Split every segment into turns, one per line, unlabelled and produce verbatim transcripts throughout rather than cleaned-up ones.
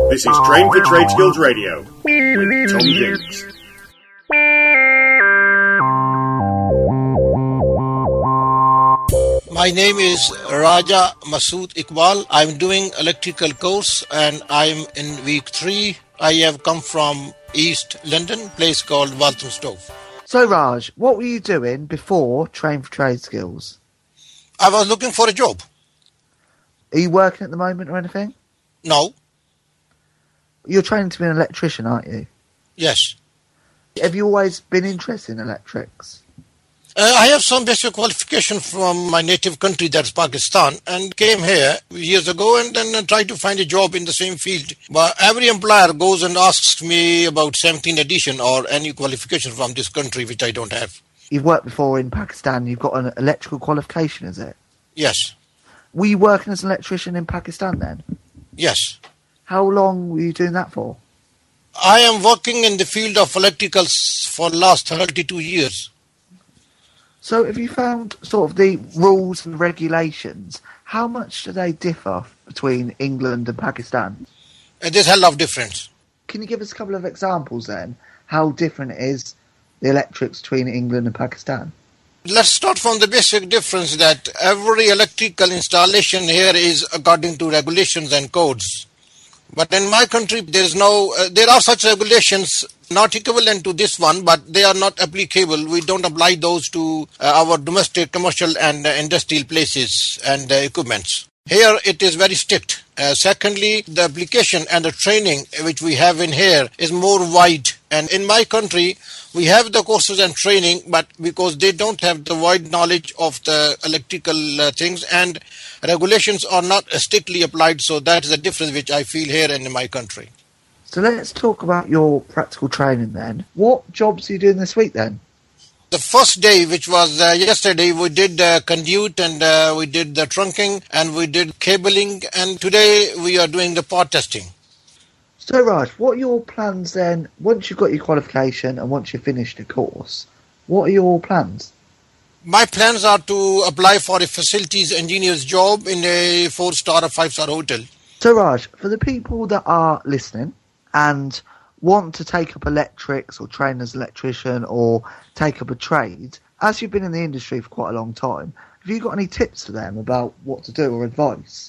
This is Train for Trade Skills Radio with Tom Jinks.
My name is Raja Masood Iqbal. I'm doing electrical course and I'm in week three. I have come from East London, place called Walthamstow.
So Raj, what were you doing before Train for Trade Skills?
I was looking for a job.
Are you working at the moment or anything?
No.
You're training to be an electrician, aren't you?
Yes.
Have you always been interested in electrics?
Uh, I have some basic qualification from my native country, that's Pakistan, and came here years ago and then uh, tried to find a job in the same field. But every employer goes and asks me about seventeenth edition or any qualification from this country, which I don't have.
You've worked before in Pakistan, you've got an electrical qualification, is it?
Yes.
Were you working as an electrician in Pakistan then?
Yes.
How long were you doing that for?
I am working in the field of electricals for the last thirty-two years.
So have you found sort of the rules and regulations, how much do they differ between England and Pakistan?
Uh, there's a hell of difference.
Can you give us a couple of examples then, how different it is, the electrics between England and Pakistan?
Let's start from the basic difference that every electrical installation here is according to regulations and codes. But in my country, there is no, uh, there are such regulations not equivalent to this one, but they are not applicable. We don't apply those to uh, our domestic, commercial and uh, industrial places and uh, equipments. Here it is very strict. Uh, secondly, the application and the training which we have in here is more wide. And in my country, we have the courses and training, but because they don't have the wide knowledge of the electrical uh, things and regulations are not strictly applied, so that is the difference which I feel here and in my country.
So let's talk about your practical training then. What jobs are you doing this week then?
The first day, which was uh, yesterday, we did uh, conduit and uh, we did the trunking and we did cabling, and today we are doing the part testing.
So Raj, what are your plans then, once you've got your qualification and once you've finished the course, what are your plans?
My plans are to apply for a facilities engineer's job in a four-star or five-star hotel.
So Raj, for the people that are listening and want to take up electrics or train as an electrician or take up a trade, as you've been in the industry for quite a long time, have you got any tips for them about what to do or advice?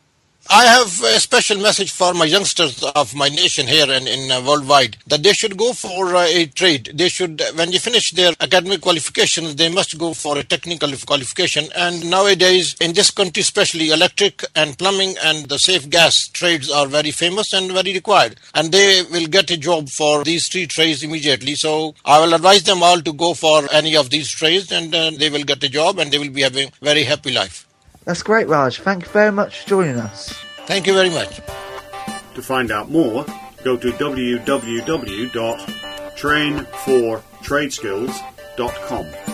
I have a special message for my youngsters of my nation here and in uh, worldwide, that they should go for uh, a trade. They should, when they finish their academic qualifications, they must go for a technical qualification. And nowadays, in this country especially, electric and plumbing and the safe gas trades are very famous and very required. And they will get a job for these three trades immediately. So I will advise them all to go for any of these trades and uh, they will get a job and they will be having a very happy life.
That's great, Raj. Thank you very much for joining us.
Thank you very much.
To find out more, go to w w w dot train for trade skills dot com.